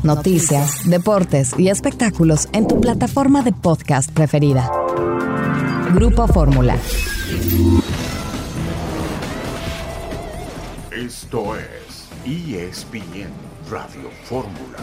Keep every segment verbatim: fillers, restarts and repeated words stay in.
noticias, deportes y espectáculos en tu plataforma de podcast preferida. Grupo Fórmula. Esto es E S P N Radio Fórmula.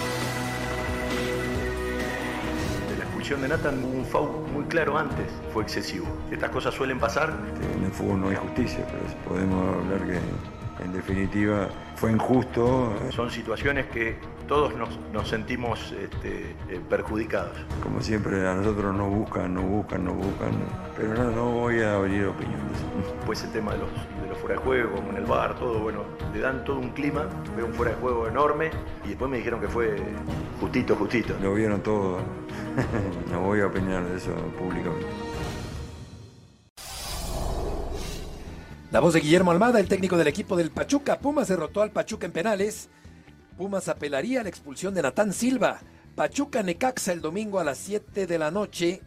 De la expulsión de Nathan hubo un foul muy claro antes, fue excesivo. Estas cosas suelen pasar. En el fútbol no hay justicia, pero podemos hablar que en definitiva fue injusto. Son situaciones que todos nos, nos sentimos este, eh, perjudicados. Como siempre, a nosotros nos buscan, nos buscan, nos buscan, pero no, no voy a abrir opiniones. Pues el tema de los, de los fuera de juego, como en el bar, todo, bueno, le dan todo un clima, veo un fuera de juego enorme, y después me dijeron que fue justito, justito. Lo vieron todo, no voy a opinar de eso públicamente. La voz de Guillermo Almada, el técnico del equipo del Pachuca. Pumas derrotó al Pachuca en penales. Pumas apelaría a la expulsión de Natán Silva. Pachuca Necaxa el domingo a las siete de la noche.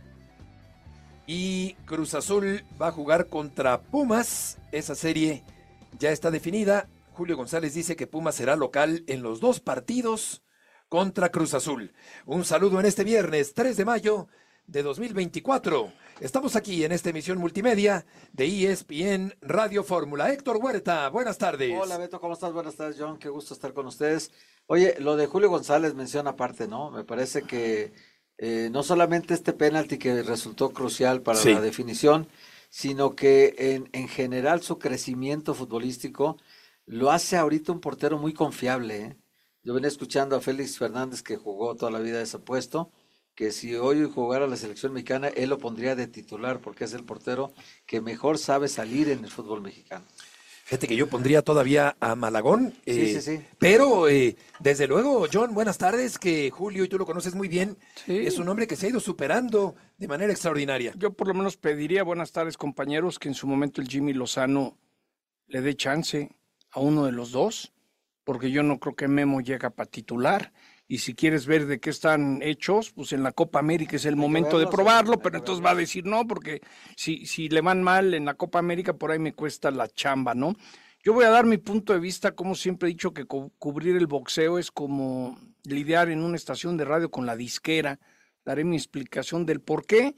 Y Cruz Azul va a jugar contra Pumas. Esa serie ya está definida. Julio González dice que Pumas será local en los dos partidos contra Cruz Azul. Un saludo en este viernes tres de mayo de dos mil veinticuatro. Estamos aquí en esta emisión multimedia de E S P N Radio Fórmula. Héctor Huerta, buenas tardes. Hola Beto, ¿cómo estás? Buenas tardes, John, qué gusto estar con ustedes. Oye, lo de Julio González menciona aparte, ¿no? Me parece que eh, no solamente este penalti que resultó crucial para sí. la definición, sino que en, en general su crecimiento futbolístico lo hace ahorita un portero muy confiable, ¿eh? Yo venía escuchando a Félix Fernández, que jugó toda la vida ese puesto, que si hoy jugara la selección mexicana, él lo pondría de titular, porque es el portero que mejor sabe salir en el fútbol mexicano. Fíjate que yo pondría todavía a Malagón, sí, eh, sí, sí. pero eh, desde luego, John, buenas tardes, que Julio, y tú lo conoces muy bien, sí. es un hombre que se ha ido superando de manera extraordinaria. Yo por lo menos pediría, buenas tardes compañeros, que en su momento el Jimmy Lozano le dé chance a uno de los dos, porque yo no creo que Memo llega para titular. Y si quieres ver de qué están hechos, pues en la Copa América es el momento de probarlo, pero entonces va a decir no, porque si, si le van mal en la Copa América, por ahí me cuesta la chamba, ¿no? Yo voy a dar mi punto de vista, como siempre he dicho que cu- cubrir el boxeo es como lidiar en una estación de radio con la disquera. Daré mi explicación del por qué,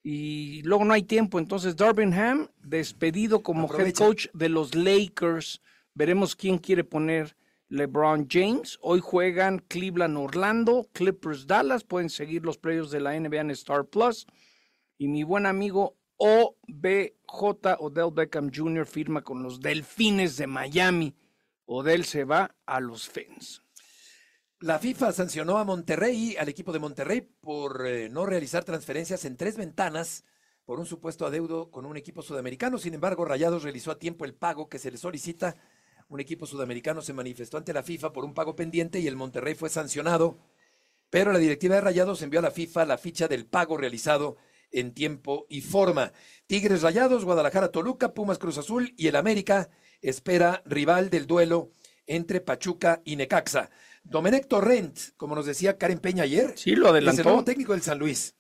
y luego no hay tiempo. Entonces, Darvin Ham, despedido como Aprovecha. head coach de los Lakers. Veremos quién quiere poner LeBron James. Hoy juegan Cleveland, Orlando, Clippers, Dallas. Pueden seguir los playoffs de la N B A en Star Plus. Y mi buen amigo O B J, Odell Beckham junior, firma con los Delfines de Miami. Odell se va a los Fins. La FIFA sancionó a Monterrey, al equipo de Monterrey, por eh, no realizar transferencias en tres ventanas por un supuesto adeudo con un equipo sudamericano. Sin embargo, Rayados realizó a tiempo el pago que se le solicita. Un equipo sudamericano se manifestó ante la FIFA por un pago pendiente y el Monterrey fue sancionado, pero la directiva de Rayados envió a la FIFA la ficha del pago realizado en tiempo y forma. Tigres Rayados, Guadalajara Toluca, Pumas Cruz Azul y el América espera rival del duelo entre Pachuca y Necaxa. Domenech Torrent, como nos decía Karen Peña ayer, sí, lo adelantó. Es el nuevo técnico del San Luis.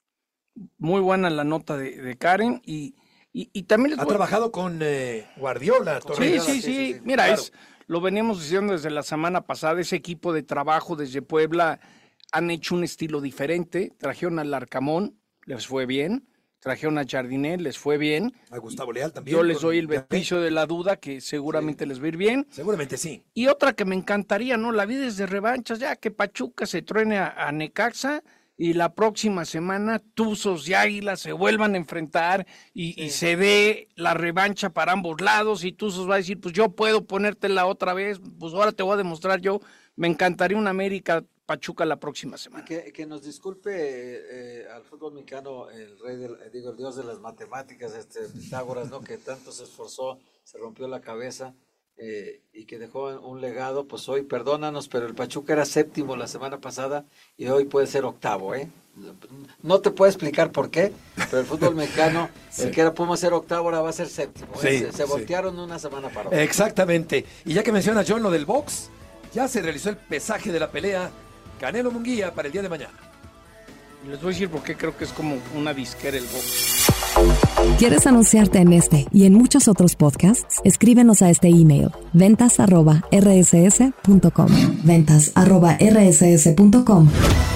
Muy buena la nota de, de Karen y Y, y también ha trabajado con eh, Guardiola. Sí, sí, sí, sí. Mira, claro. es, lo veníamos diciendo desde la semana pasada, ese equipo de trabajo desde Puebla han hecho un estilo diferente. Trajeron al Arcamón, les fue bien. Trajeron a Jardiné, les fue bien. A Gustavo Leal también. Yo les doy el beneficio de la duda, que seguramente sí. les va a ir bien. Seguramente sí. Y otra que me encantaría, ¿no? La vida es de revanchas, ya que Pachuca se truene a, a Necaxa. Y la próxima semana Tuzos y Águilas se vuelvan a enfrentar y, sí. y se dé la revancha para ambos lados y Tuzos va a decir, pues yo puedo ponértela otra vez, pues ahora te voy a demostrar yo. Me encantaría una América Pachuca la próxima semana. Que, que nos disculpe eh, al fútbol mexicano el rey, del, digo, el dios de las matemáticas, este Pitágoras, ¿no? Que tanto se esforzó, se rompió la cabeza. Eh, y que dejó un legado, pues hoy, perdónanos, pero el Pachuca era séptimo la semana pasada y hoy puede ser octavo, ¿eh? No te puedo explicar por qué, pero el fútbol mexicano, sí. el que era Pumas ser octavo, ahora va a ser séptimo. Sí, ¿eh? Se, se sí. voltearon una semana para otra. Exactamente. Y ya que menciona John lo del box, ya se realizó el pesaje de la pelea Canelo Munguía para el día de mañana. Les voy a decir por qué creo que es como una disquera el box. ¿Quieres anunciarte en este y en muchos otros podcasts? Escríbenos a este email, ventas arroba r s s punto com. ventas arroba r s s punto com.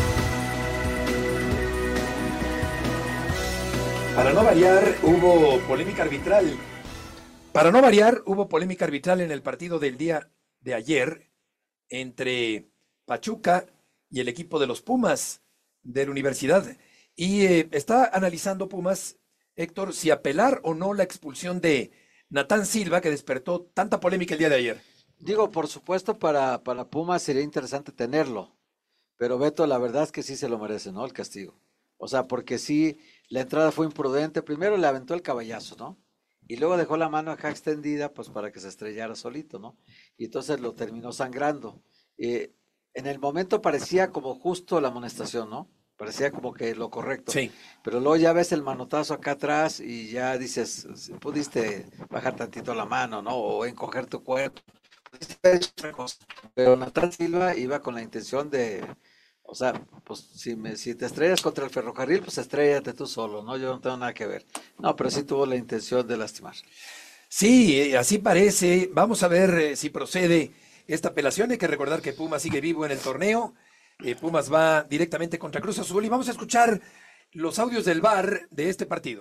Para no variar, hubo polémica arbitral. Para no variar, hubo polémica arbitral en el partido del día de ayer entre Pachuca y el equipo de los Pumas de la universidad. Y eh, está analizando Pumas, Héctor, si apelar o no la expulsión de Natán Silva, que despertó tanta polémica el día de ayer. Digo, por supuesto, para, para Pumas sería interesante tenerlo, pero Beto, la verdad es que sí se lo merece, ¿no? El castigo. O sea, porque sí, la entrada fue imprudente. Primero le aventó el caballazo, ¿no? Y luego dejó la mano acá extendida, pues para que se estrellara solito, ¿no? Y entonces lo terminó sangrando. Eh, en el momento parecía como justo la amonestación, ¿no? Parecía como que lo correcto. Sí. Pero luego ya ves el manotazo acá atrás y ya dices, pudiste bajar tantito la mano, ¿no? O encoger tu cuerpo. Pudiste haber hecho otra cosa. Pero Natán Silva iba con la intención de, o sea, pues si, me, si te estrellas contra el ferrocarril, pues estrellate tú solo, ¿no? Yo no tengo nada que ver. No, pero sí tuvo la intención de lastimar. Sí, así parece. Vamos a ver eh, si procede esta apelación. Hay que recordar que Pumas sigue vivo en el torneo. Eh, Pumas va directamente contra Cruz Azul y vamos a escuchar los audios del V A R de este partido.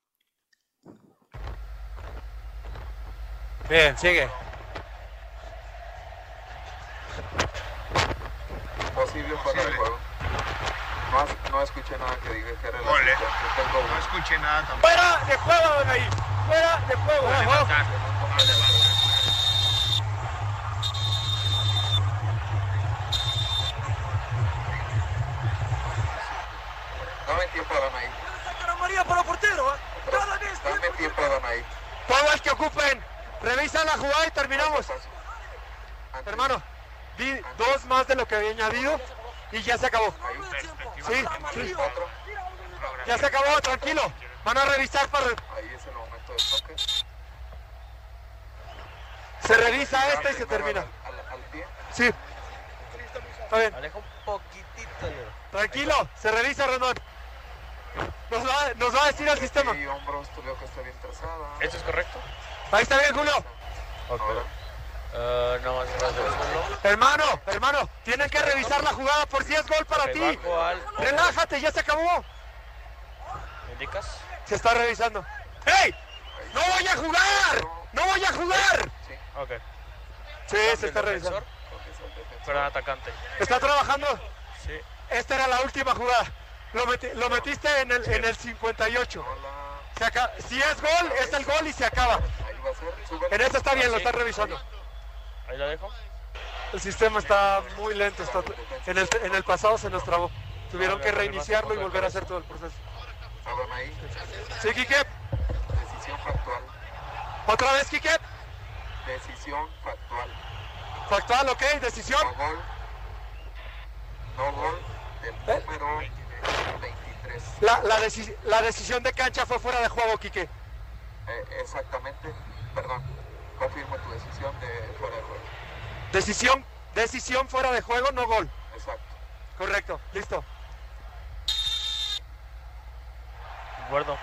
Bien, sigue. Posible para el juego. No, no escuché nada que diga que era la Ole. tengo... No escuché nada tampoco. ¡Fuera de juego, don ahí! ¡Fuera de juego! Vale, ¡Fuera! vale. Dame tiempo, Adonai. ¡Sacaron María para portero! ¿eh? ¡Cada vez Dame tiempo, Adonai. Todo el que ocupen, revisa la jugada y terminamos. Antes. Hermano, di dos más de lo que había añadido y ya se acabó. Sí, sí. Otro. Ya se acabó, tranquilo. Van a revisar para... Ahí es el momento del toque. Se revisa esta y se termina. Al, al, al pie. Sí. Está bien. Aleja un poquitito, Leo. Tranquilo, se revisa, Rendón. Nos va, nos va a decir el sistema. Y hombros, tú veo que está bien trazada. ¿Eso es correcto? Ahí está bien, Julio. Ahora. Uh, no más más de uno. Hermano, hermano, tienen que revisar la jugada por si es gol para Me ti. bajo al- Relájate, ya se acabó. ¿Me indicas? Se está revisando. ¡Ey! ¡No voy a jugar! ¡No voy a jugar! Sí. Ok. Sí, se está revisando. Defensor, pero atacante. ¿Está trabajando? Sí. Esta era la última jugada. Lo, meti- lo metiste en el, en el cincuenta y ocho. Hola. Se acaba- si es gol, es el gol y se acaba. Ahí va a ser. Sube. En esta está bien, lo están revisando. Ahí la dejo. El sistema está muy lento. Está, en, el, en el pasado se nos trabó. Tuvieron que reiniciarlo y volver a hacer todo el proceso. Adonai. Sí, Quique. Decisión factual. Otra vez, Quique. Decisión factual. Factual, ok, decisión. No gol. No gol del ¿Eh? número veintitrés. La, la, deci- la decisión de cancha fue fuera de juego, Quique. Eh, exactamente. Perdón. Confirmo tu decisión de fuera de juego. Decisión, decisión fuera de juego, no gol. Exacto. Correcto, listo. De acuerdo.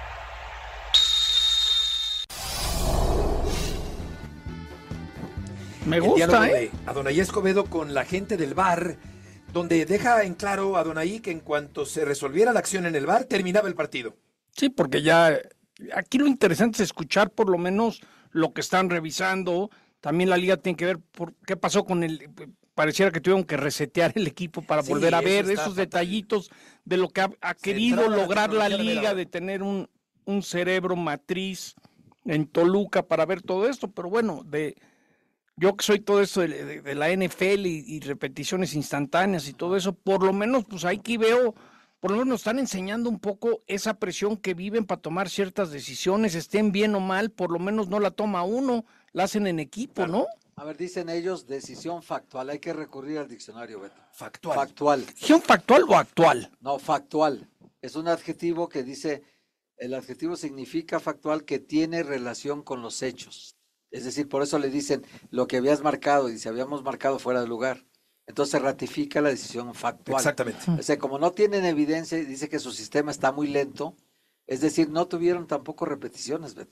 Me El gusta, diálogo ¿eh? de Adonai Escobedo con la gente del V A R, donde deja en claro Adonai que en cuanto se resolviera la acción en el V A R, terminaba el partido. Sí, porque ya aquí lo interesante es escuchar por lo menos lo que están revisando. También la liga tiene que ver por qué pasó con el... Pareciera que tuvieron que resetear el equipo para Sí, volver a eso ver está esos fatal. detallitos de lo que ha, ha querido Centrada la lograr la tecnología de liga, la- de tener un, un cerebro matriz en Toluca para ver todo esto. Pero bueno, de yo que soy todo eso de, de- de la N F L y, y repeticiones instantáneas y todo eso, por lo menos pues aquí veo, por lo menos nos están enseñando un poco esa presión que viven para tomar ciertas decisiones, estén bien o mal, por lo menos no la toma uno, la hacen en equipo, ¿no? A ver, dicen ellos decisión factual. Hay que recurrir al diccionario, Beto. Factual. Factual. ¿Gestión factual o actual? No, factual. Es un adjetivo que dice, el adjetivo significa factual que tiene relación con los hechos. Es decir, por eso le dicen lo que habías marcado, y si habíamos marcado fuera de lugar. Entonces ratifica la decisión factual. Exactamente. O sea, como no tienen evidencia y dice que su sistema está muy lento, Es decir, no tuvieron tampoco repeticiones, Beto.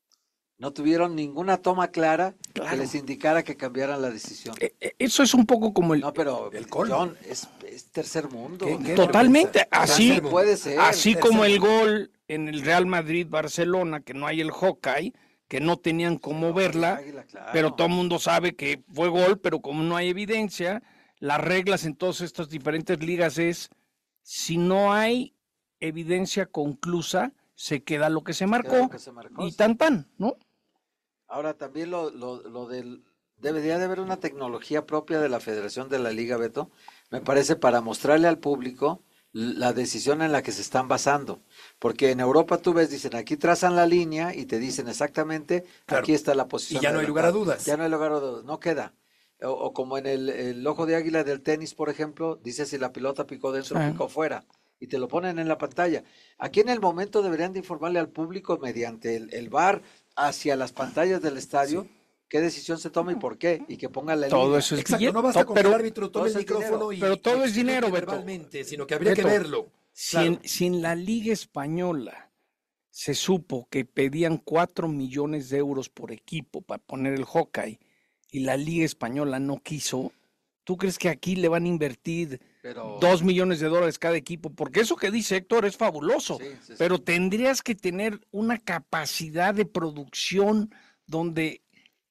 No tuvieron ninguna toma clara Claro. que les indicara que cambiaran la decisión. Eh, eh, Eso es un poco como el... No, pero El colmo. John, es, es tercer mundo. ¿Qué- qué Totalmente, vergüenza? así, Tercer puede ser. así tercer como el mundo. gol en el Real Madrid-Barcelona, que no hay el Hawkeye, que no tenían cómo verla, Águila, claro. pero todo el mundo sabe que fue gol, pero como no hay evidencia, las reglas en todas estas diferentes ligas es, si no hay evidencia conclusa, se queda lo que se Queda marcó, lo que se marcó, y sí. tan tan, ¿no? Ahora también lo, lo, lo del... Debería de haber una tecnología propia de la Federación de la Liga, Beto, me parece, para mostrarle al público la decisión en la que se están basando. Porque en Europa tú ves, dicen, aquí trazan la línea y te dicen exactamente, Claro. aquí está la posición. Y ya no hay lugar a dudas. Ya no hay lugar a dudas, no queda. O, o como en el, el ojo de águila del tenis, por ejemplo, dice si la pelota picó dentro o Sí. picó fuera. Y te lo ponen en la pantalla. Aquí en el momento deberían de informarle al público mediante el, el V A R hacia las pantallas del estadio qué decisión se toma y por qué, y que pongan la Todo línea. eso es Exacto, billete, no basta to- con que pero- el árbitro tome el todo es micrófono dinero. y... Pero todo y es dinero, explique Beto. verbalmente, sino que habría que Beto, verlo. Si, Claro. en, si en la Liga Española se supo que pedían cuatro millones de euros por equipo para poner el Hawkeye y la Liga Española no quiso, ¿tú crees que aquí le van a invertir Pero, dos millones de dólares cada equipo? Porque eso que dice Héctor es fabuloso, Sí, sí, sí. pero tendrías que tener una capacidad de producción donde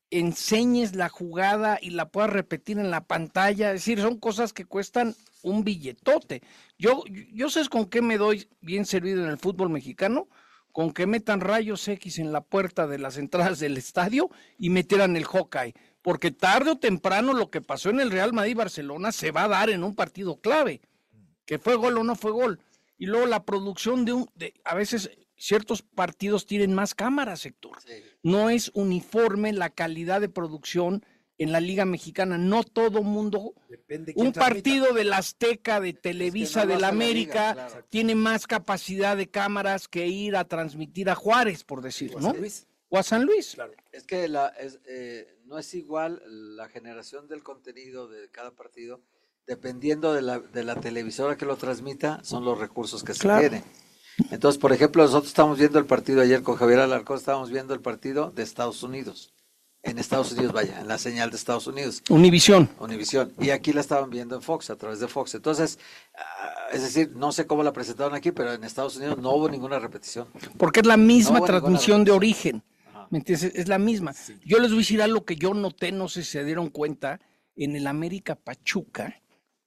enseñes la jugada y la puedas repetir en la pantalla. Es decir, son cosas que cuestan un billetote. Yo, yo sé con qué me doy bien servido en el fútbol mexicano, con que metan rayos X en la puerta de las entradas del estadio y metieran el Hawkeye, porque tarde o temprano lo que pasó en el Real Madrid-Barcelona se va a dar en un partido clave, que fue gol o no fue gol. Y luego la producción de un, de, a veces ciertos partidos tienen más cámaras, Héctor. Sí. No es uniforme la calidad de producción en la Liga Mexicana. No todo mundo. Depende quién Un transmita. partido del Azteca, de Televisa, no lo del hace la América, Liga, claro. tiene más capacidad de cámaras que ir a transmitir a Juárez, por decir, O a ¿no? San Luis. O a San Luis. Claro. Es que la, es, eh, no es igual la generación del contenido de cada partido, dependiendo de la, de la televisora que lo transmita, son los recursos que se Claro. tienen. Entonces, por ejemplo, nosotros estamos viendo el partido ayer con Javier Alarcón, estábamos viendo el partido de Estados Unidos. En Estados Unidos, vaya, en la señal de Estados Unidos. Univisión. Univisión. Y aquí la estaban viendo en Fox, a través de Fox. Entonces, ah, es decir, no sé cómo la presentaron aquí, pero en Estados Unidos no hubo ninguna repetición. Porque es la misma No hubo ninguna transmisión de repetición. origen. Ajá. ¿Me entiendes? Es la misma. Yo les voy a decir algo que yo noté, no sé si se dieron cuenta, en el América Pachuca,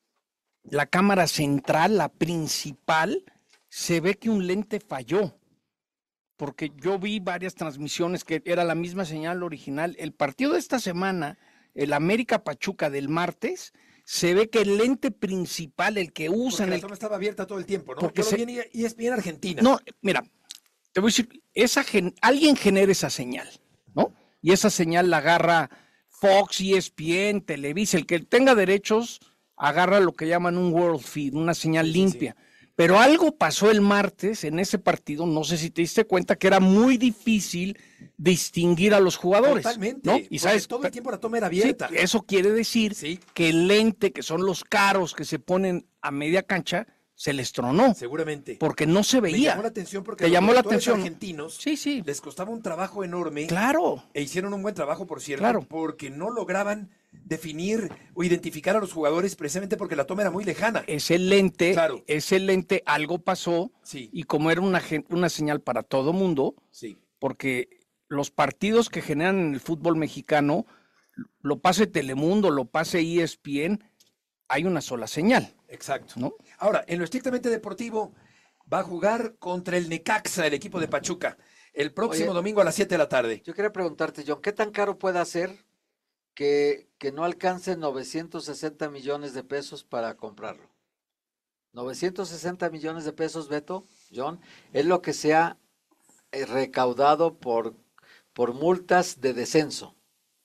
la cámara central, la principal, se ve que un lente falló. Porque yo vi varias transmisiones que era la misma señal original. El partido de esta semana, el América Pachuca del martes, se ve que el lente principal, el que Porque usan, la el toma estaba abierta todo el tiempo, ¿no? Porque Yo lo se- vi en E S P N Argentina. No, mira, te voy a decir, esa gen- alguien genera esa señal, ¿no? Y esa señal la agarra Fox, E S P N, Televisa, el que tenga derechos agarra lo que llaman un world feed, una señal Sí, sí, limpia. Pero algo pasó el martes en ese partido, no sé si te diste cuenta que era muy difícil distinguir a los jugadores. Totalmente. ¿no? porque Y sabes, todo el tiempo la toma era sí, abierta. eso quiere decir Sí. que el lente, que son los caros que se ponen a media cancha, se les tronó, Seguramente. porque no se Me veía. llamó la atención porque ¿Te los llamó la productores atención? argentinos Sí, sí, les costaba un trabajo enorme claro. e hicieron un buen trabajo, por cierto, Claro. porque no lograban definir o identificar a los jugadores precisamente porque la toma era muy lejana. Ese lente, Claro. ese lente, algo pasó, Sí, y como era una, gen- una señal para todo mundo, sí. porque los partidos que generan en el fútbol mexicano, lo pase Telemundo, lo pase E S P N, hay una sola señal, Exacto. ¿no? Ahora, en lo estrictamente deportivo, va a jugar contra el Necaxa, el equipo de Pachuca, el próximo Oye. domingo a las siete de la tarde. Yo quería preguntarte, John, ¿qué tan caro puede ser que, que no alcance novecientos sesenta millones de pesos para comprarlo? novecientos sesenta millones de pesos, Beto, John, es lo que se ha eh, recaudado por, por multas de descenso.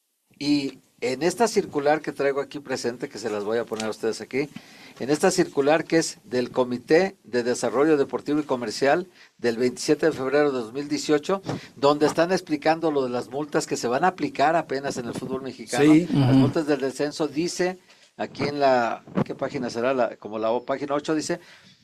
Y en esta circular que traigo aquí presente, que se las voy a poner a ustedes aquí, en esta circular que es del Comité de Desarrollo Deportivo y Comercial del veintisiete de febrero de dos mil dieciocho, donde están explicando lo de las multas que se van a aplicar apenas en el fútbol mexicano, Sí. las Ujú. multas del descenso, dice aquí en la, ¿qué página será? La, como la página ocho dice,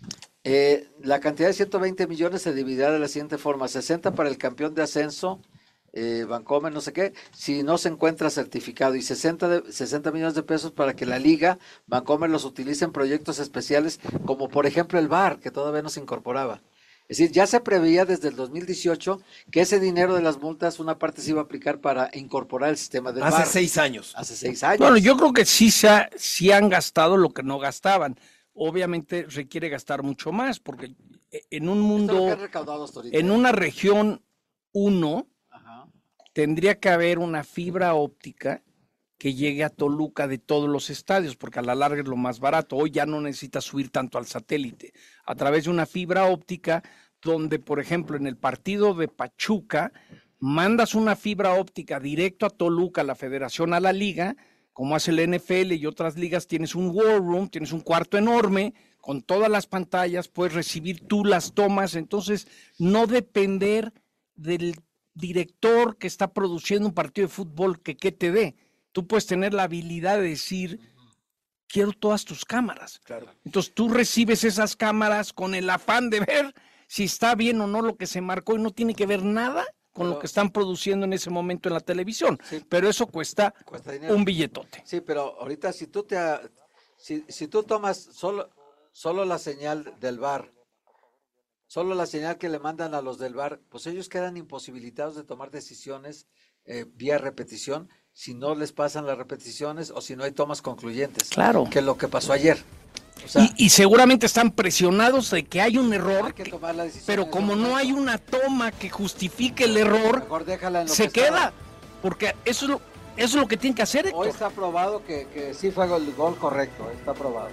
Eh, la cantidad de ciento veinte millones se dividirá de la siguiente forma: sesenta para el campeón de ascenso, eh, Vancomer, no sé qué, si no se encuentra certificado, y sesenta, de, sesenta millones de pesos para que la liga, Vancomer, los utilice en proyectos especiales, como por ejemplo el V A R, que todavía no se incorporaba. Es decir, ya se preveía desde el dos mil dieciocho que ese dinero de las multas, una parte se iba a aplicar para incorporar el sistema del Hace V A R. seis años. Hace seis años. Bueno, yo creo que sí, se ha, sí han gastado lo que no gastaban. Obviamente requiere gastar mucho más, porque en un mundo, Esto es lo que han recaudado hasta ahorita. en una región uno, tendría que haber una fibra óptica que llegue a Toluca de todos los estadios, porque a la larga es lo más barato. Hoy ya no necesitas subir tanto al satélite. A través de una fibra óptica, donde, por ejemplo, en el partido de Pachuca, mandas una fibra óptica directo a Toluca, a la federación, a la liga, como hace el N F L y otras ligas, tienes un war room, tienes un cuarto enorme, con todas las pantallas, puedes recibir tú las tomas, entonces no depender del director que está produciendo un partido de fútbol que qué te dé. Tú puedes tener la habilidad de decir, quiero todas tus cámaras. Claro. Entonces tú recibes esas cámaras con el afán de ver si está bien o no lo que se marcó y no tiene que ver nada con pero, lo que están produciendo en ese momento en la televisión. Sí, pero eso cuesta, cuesta dinero. Un billetote. Sí, pero ahorita si tú te si, si tú tomas solo, solo la señal del V A R, solo la señal que le mandan a los del V A R, pues ellos quedan imposibilitados de tomar decisiones eh, vía repetición si no les pasan las repeticiones o si no hay tomas concluyentes. Claro. Que es lo que pasó ayer. O sea, y, y seguramente están presionados de que hay un error, hay que tomar la decisión pero en como ese no hay momento. una toma que justifique el error, Mejor déjala en lo se que estaba. queda, porque eso es lo, eso es lo que tiene que hacer, Héctor. Hoy está probado que, que sí fue el gol correcto, está probado.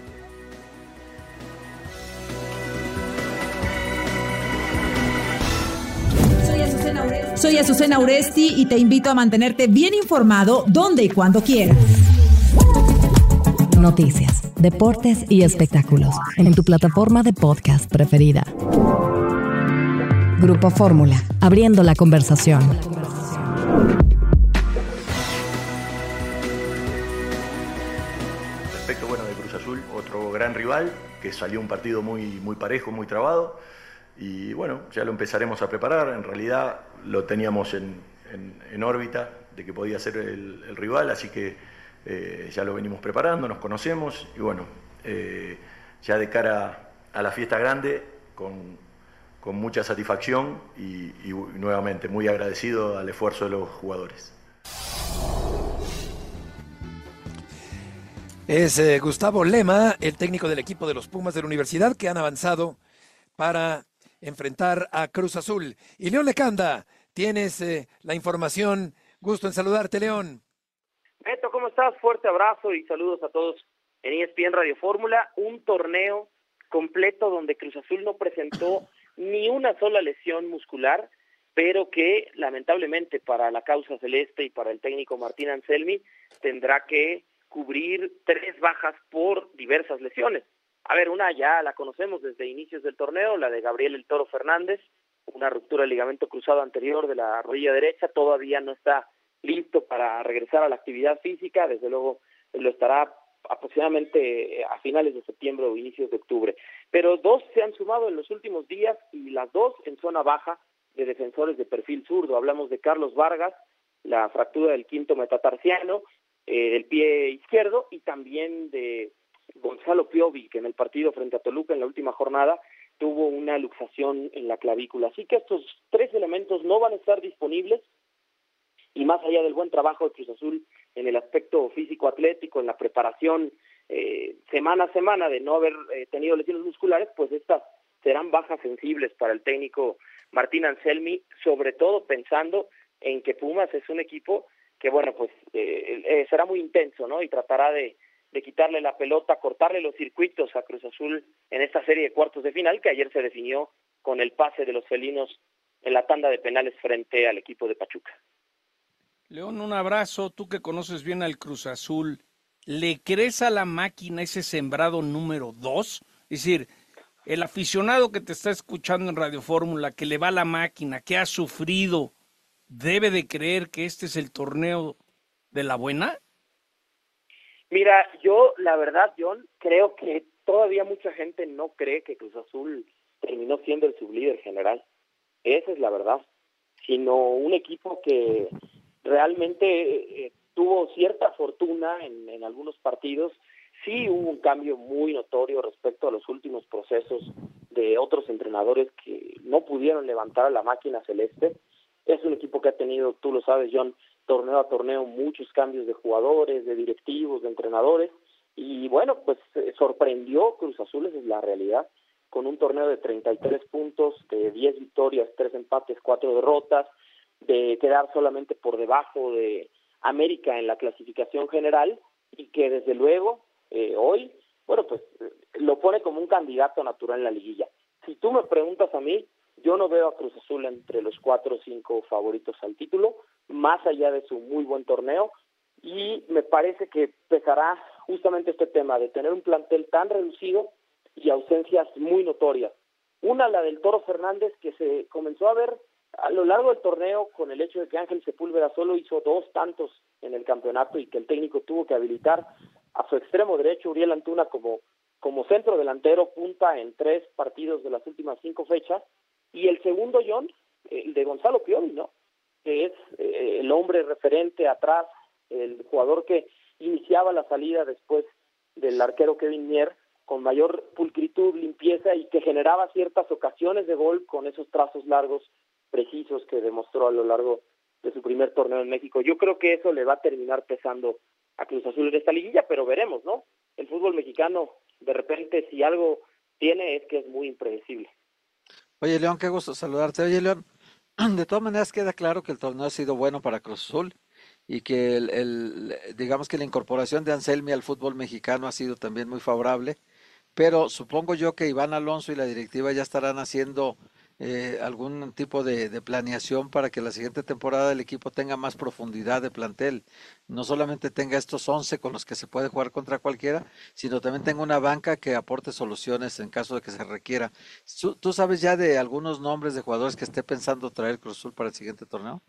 Soy Azucena Uresti. Soy Azucena Uresti y te invito a mantenerte bien informado donde y cuando quieras. Noticias, deportes y espectáculos en tu plataforma de podcast preferida. Grupo Fórmula, abriendo la conversación. Respecto, bueno, de Cruz Azul, otro gran rival, que salió un partido muy, muy parejo, muy trabado, y bueno, ya lo empezaremos a preparar. En realidad lo teníamos en, en, en órbita de que podía ser el, el rival, así que Eh, ya lo venimos preparando, nos conocemos y bueno, eh, ya de cara a la fiesta grande, con, con mucha satisfacción y, y, y nuevamente muy agradecido al esfuerzo de los jugadores. Es eh, Gustavo Lema, el técnico del equipo de los Pumas de la Universidad, que han avanzado para enfrentar a Cruz Azul. Y León Lecanda, tienes eh, la información. Gusto en saludarte, León. Beto, ¿cómo estás? Fuerte abrazo y saludos a todos en E S P N Radio Fórmula. Un torneo completo donde Cruz Azul no presentó ni una sola lesión muscular, pero que lamentablemente para la causa celeste y para el técnico Martín Anselmi tendrá que cubrir tres bajas por diversas lesiones. A ver, una ya la conocemos desde inicios del torneo, la de Gabriel El Toro Fernández, una ruptura del ligamento cruzado anterior de la rodilla derecha, todavía no está listo para regresar a la actividad física, desde luego lo estará aproximadamente a finales de septiembre o inicios de octubre. Pero dos se han sumado en los últimos días y las dos en zona baja de defensores de perfil zurdo. Hablamos de Carlos Vargas, la fractura del quinto metatarsiano eh, del pie izquierdo, y también de Gonzalo Piovi, que en el partido frente a Toluca en la última jornada tuvo una luxación en la clavícula. Así que estos tres elementos no van a estar disponibles. Y más allá del buen trabajo de Cruz Azul en el aspecto físico-atlético, en la preparación eh, semana a semana de no haber eh, tenido lesiones musculares, pues estas serán bajas sensibles para el técnico Martín Anselmi, sobre todo pensando en que Pumas es un equipo que, bueno, pues eh, eh, será muy intenso, ¿no? Y tratará de, de quitarle la pelota, cortarle los circuitos a Cruz Azul en esta serie de cuartos de final que ayer se definió con el pase de los felinos en la tanda de penales frente al equipo de Pachuca. León, un abrazo, tú que conoces bien al Cruz Azul, ¿le crees a la máquina ese sembrado número dos? Es decir, el aficionado que te está escuchando en Radio Fórmula, que le va a la máquina, que ha sufrido, ¿debe de creer que este es el torneo de la buena? Mira, yo la verdad, John, creo que todavía mucha gente no cree que Cruz Azul terminó siendo el sublíder general. Esa es la verdad. Sino un equipo que realmente eh, tuvo cierta fortuna en, en algunos partidos. Sí hubo un cambio muy notorio respecto a los últimos procesos de otros entrenadores que no pudieron levantar a la máquina celeste. Es un equipo que ha tenido, tú lo sabes, John, torneo a torneo, muchos cambios de jugadores, de directivos, de entrenadores, y bueno, pues eh, sorprendió Cruz Azul, esa es la realidad, con un torneo de treinta y tres puntos, de diez victorias, tres empates, cuatro derrotas, de quedar solamente por debajo de América en la clasificación general, y que desde luego, eh, hoy, bueno, pues eh, lo pone como un candidato natural en la liguilla. Si tú me preguntas a mí, yo no veo a Cruz Azul entre los cuatro o cinco favoritos al título, más allá de su muy buen torneo, y me parece que pesará justamente este tema de tener un plantel tan reducido y ausencias muy notorias. Una, la del Toro Fernández, que se comenzó a ver a lo largo del torneo con el hecho de que Ángel Sepúlveda solo hizo dos tantos en el campeonato y que el técnico tuvo que habilitar a su extremo derecho, Uriel Antuna, como, como centro delantero, punta en tres partidos de las últimas cinco fechas. Y el segundo, John, el de Gonzalo Piovi, ¿no? Que es eh, el hombre referente atrás, el jugador que iniciaba la salida después del arquero Kevin Mier, con mayor pulcritud, limpieza, y que generaba ciertas ocasiones de gol con esos trazos largos, precisos, que demostró a lo largo de su primer torneo en México. Yo creo que eso le va a terminar pesando a Cruz Azul en esta liguilla, pero veremos, ¿no? El fútbol mexicano, de repente, si algo tiene, es que es muy impredecible. Oye, León, qué gusto saludarte. Oye, León, de todas maneras queda claro que el torneo ha sido bueno para Cruz Azul y que el, el, digamos que la incorporación de Anselmi al fútbol mexicano ha sido también muy favorable, pero supongo yo que Iván Alonso y la directiva ya estarán haciendo eh, algún tipo de, de planeación para que la siguiente temporada el equipo tenga más profundidad de plantel, no solamente tenga estos once con los que se puede jugar contra cualquiera, sino también tenga una banca que aporte soluciones en caso de que se requiera. ¿Tú sabes ya de algunos nombres de jugadores que esté pensando traer Cruz Azul para el siguiente torneo?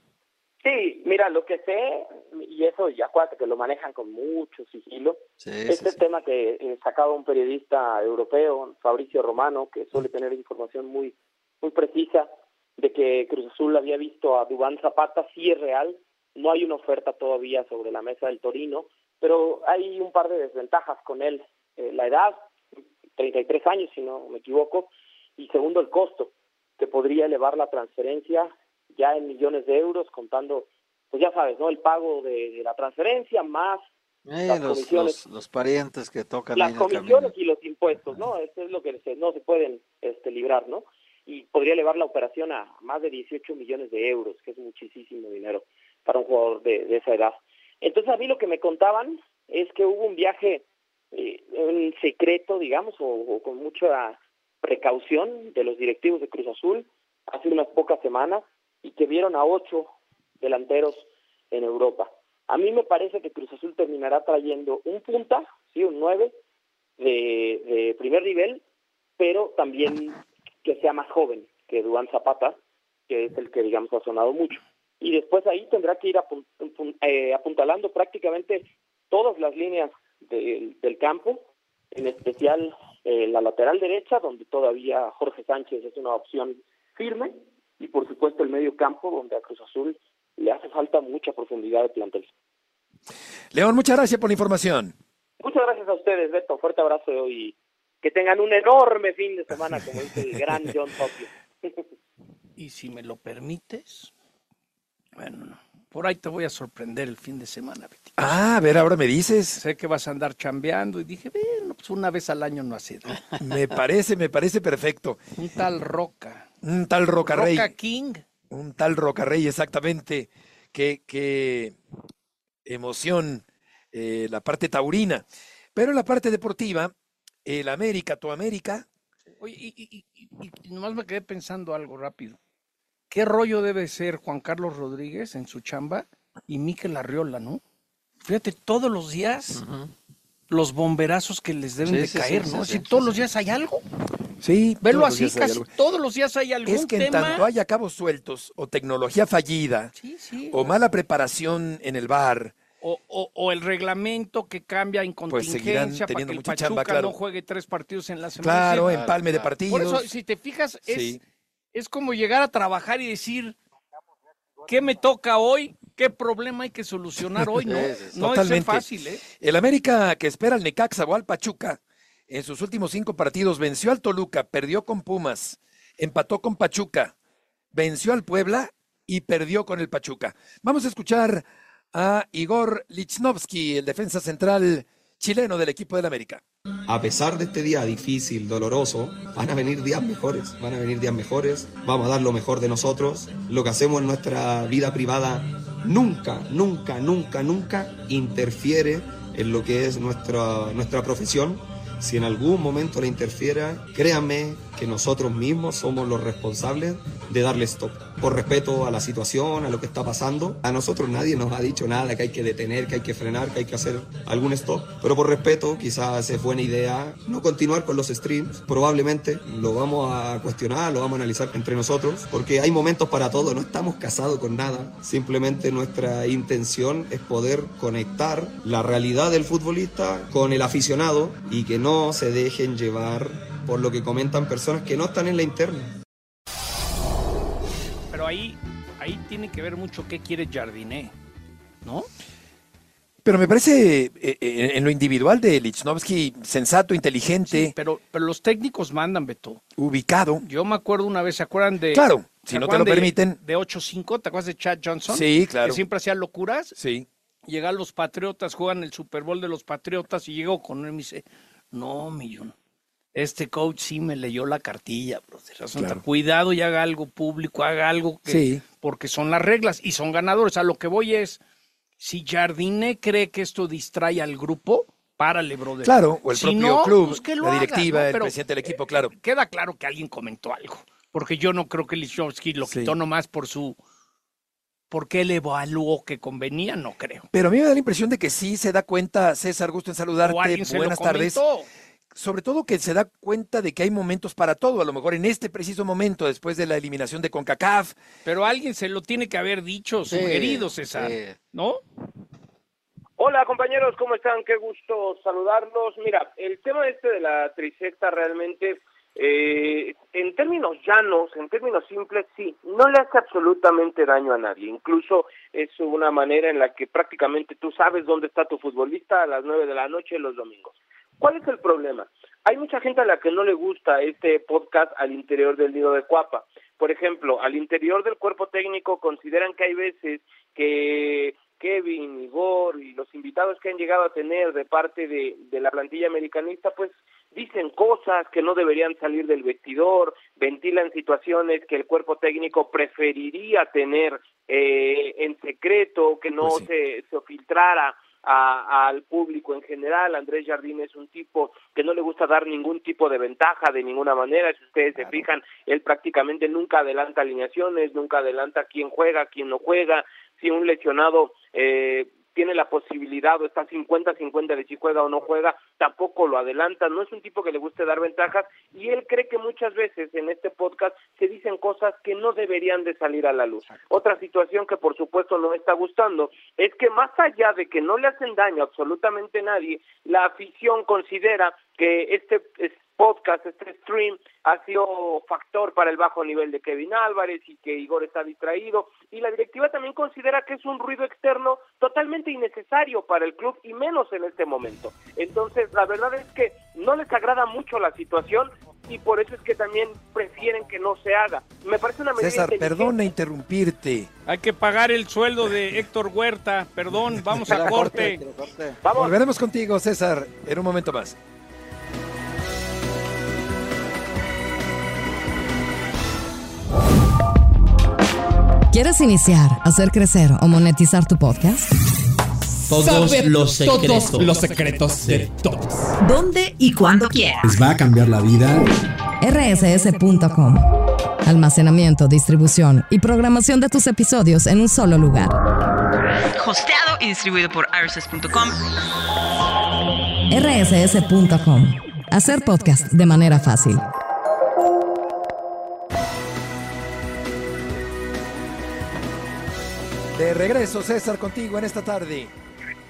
Sí, mira, lo que sé, y eso ya acuérdate que lo manejan con mucho sigilo, sí, este sí, sí. tema que eh, sacaba un periodista europeo, Fabrizio Romano, que suele tener información muy muy precisa de que Cruz Azul había visto a Duván Zapata, sí es real, no hay una oferta todavía sobre la mesa del Torino, pero hay un par de desventajas con él, eh, la edad, treinta y tres años si no me equivoco, y segundo el costo, que podría elevar la transferencia ya en millones de euros, contando, pues ya sabes, ¿no? El pago de, de la transferencia más eh, las los, comisiones, los, los parientes que tocan las ahí en el comisiones camino. y los impuestos, ¿no? Eso es lo que se, no se pueden este, librar, ¿no? Y podría elevar la operación a más de dieciocho millones de euros, que es muchísimo dinero para un jugador de, de esa edad. Entonces a mí lo que me contaban es que hubo un viaje eh, en secreto, digamos, o, o con mucha precaución de los directivos de Cruz Azul hace unas pocas semanas, y que vieron a ocho delanteros en Europa. A mí me parece que Cruz Azul terminará trayendo un punta, sí, un nueve de, de primer nivel, pero también que sea más joven que Duván Zapata, que es el que, digamos, ha sonado mucho. Y después ahí tendrá que ir apunt eh, apuntalando prácticamente todas las líneas de, del campo, en especial eh, la lateral derecha, donde todavía Jorge Sánchez es una opción firme, y por supuesto el medio campo, donde a Cruz Azul le hace falta mucha profundidad de plantel. León, muchas gracias por la información. Muchas gracias a ustedes, Beto. Fuerte abrazo y que tengan un enorme fin de semana, como dice el gran John Tokio. Y si me lo permites, bueno, no, por ahí te voy a sorprender el fin de semana, Betty. Ah, a ver, ahora me dices. Sé que vas a andar chambeando y dije, bueno, pues una vez al año no hace daño. Me parece, me parece perfecto. Un tal Roca. Un tal Rocarrey. Roca King. Un tal Rocarrey, exactamente. Qué, qué emoción eh, la parte taurina. Pero la parte deportiva, el América, tu América. Oye, y, y, y, y nomás me quedé pensando algo rápido. ¿Qué rollo debe ser Juan Carlos Rodríguez en su chamba y Mikel Arriola, no? Fíjate, todos los días uh-huh. los bomberazos que les deben sí, de sí, caer, sí, ¿no? Sí, si sí, todos sí, los días hay algo. Sí, velo así, casi todos los días hay algún tema. Es que en tema... tanto haya cabos sueltos o tecnología fallida sí, sí, o mala preparación en el bar O, o, o el reglamento que cambia en contingencia pues para que el mucha Pachuca chamba, claro. no juegue tres partidos en la semana. Claro, Sí, empalme claro. de partidos. Por eso, si te fijas, es, sí. es como llegar a trabajar y decir, ¿qué me toca hoy? ¿Qué problema hay que solucionar hoy? No, no es fácil, ¿eh? El América, que espera al Necaxa o al Pachuca, en sus últimos cinco partidos venció al Toluca, perdió con Pumas, empató con Pachuca, venció al Puebla y perdió con el Pachuca. Vamos a escuchar a Igor Lichnowsky, el defensa central chileno del equipo del América. A pesar de este día difícil, doloroso, van a venir días mejores, van a venir días mejores, vamos a dar lo mejor de nosotros. Lo que hacemos en nuestra vida privada nunca, nunca, nunca, nunca interfiere en lo que es nuestra, nuestra profesión. Si en algún momento le interfiera, créanme que nosotros mismos somos los responsables de darle stop. Por respeto a la situación, a lo que está pasando. A nosotros nadie nos ha dicho nada, que hay que detener, que hay que frenar, que hay que hacer algún stop. Pero por respeto, quizás es buena idea no continuar con los streams. Probablemente lo vamos a cuestionar, lo vamos a analizar entre nosotros, porque hay momentos para todo, no estamos casados con nada. Simplemente nuestra intención es poder conectar la realidad del futbolista con el aficionado y que no No se dejen llevar por lo que comentan personas que no están en la interna. Pero ahí, ahí tiene que ver mucho qué quiere Jardiné, ¿no? Pero me parece eh, en lo individual de Lichnowsky sensato, inteligente. Sí, pero, pero los técnicos mandan, Beto. Ubicado. Yo me acuerdo una vez, ¿se acuerdan de...? Claro, si no te lo de, permiten. De ocho cinco, ¿te acuerdas de Chad Johnson? Sí, claro. Que siempre hacía locuras. Sí. Llegan los Patriotas, juegan el Super Bowl de los Patriotas y llegó con él y me dice... No, millón. Este coach sí me leyó la cartilla, brother. Claro. Cuidado y haga algo público, haga algo que... Sí. Porque son las reglas y son ganadores. A lo que voy es, si Jardiné cree que esto distrae al grupo, párale, brother. Claro, o el si propio no, club, pues que lo la directiva, haga, ¿no? el Pero, presidente del equipo, claro. Eh, queda claro que alguien comentó algo. Porque yo no creo que Lichnowsky lo quitó sí. nomás por su... ¿Por qué él evaluó que convenía? No creo. Pero a mí me da la impresión de que sí se da cuenta, César, gusto en saludarte, buenas tardes. Sobre todo que se da cuenta de que hay momentos para todo, a lo mejor en este preciso momento, después de la eliminación de CONCACAF. Pero alguien se lo tiene que haber dicho, sí, sugerido, César, sí. ¿no? Hola, compañeros, ¿cómo están? Qué gusto saludarlos. Mira, el tema este de la trisecta realmente... Eh, en términos llanos, en términos simples, sí, no le hace absolutamente daño a nadie. Incluso es una manera en la que prácticamente tú sabes dónde está tu futbolista a las nueve de la noche los domingos. ¿Cuál es el problema? Hay mucha gente a la que no le gusta este podcast al interior del nido de Cuapa. Por ejemplo, al interior del cuerpo técnico consideran que hay veces que Kevin, Igor y los invitados que han llegado a tener de parte de, de la plantilla americanista, pues dicen cosas que no deberían salir del vestidor, ventilan situaciones que el cuerpo técnico preferiría tener eh, en secreto, que no pues sí. se, se filtrara a, al público en general. Andrés Jardine es un tipo que no le gusta dar ningún tipo de ventaja de ninguna manera. Si ustedes claro. se fijan, él prácticamente nunca adelanta alineaciones, nunca adelanta quién juega, quién no juega. Si un lesionado eh, tiene la posibilidad o está cincuenta cincuenta de si juega o no juega, tampoco lo adelanta. No es un tipo que le guste dar ventajas y él cree que muchas veces en este podcast se dicen cosas que no deberían de salir a la luz. Otra situación que por supuesto no está gustando es que más allá de que no le hacen daño a absolutamente nadie, la afición considera que este podcast, este stream, ha sido factor para el bajo nivel de Kevin Álvarez y que Igor está distraído, y la directiva también considera que es un ruido externo totalmente innecesario para el club y menos en este momento. Entonces, la verdad es que no les agrada mucho la situación y por eso es que también prefieren que no se haga. Me parece una medida César, perdona interrumpirte. Hay que pagar el sueldo de Héctor Huerta, perdón, vamos a corte. corte. Vamos. Volveremos contigo, César, en un momento más. ¿Quieres iniciar, hacer crecer o monetizar tu podcast? Todos Saber los secretos. Todos los secretos sí. de todos. ¿Dónde y cuándo quieras? Les va a cambiar la vida. R S S punto com. Almacenamiento, distribución y programación de tus episodios en un solo lugar. Hosteado y distribuido por R S S punto com. R S S punto com. Hacer podcast de manera fácil. De regreso, César, contigo en esta tarde.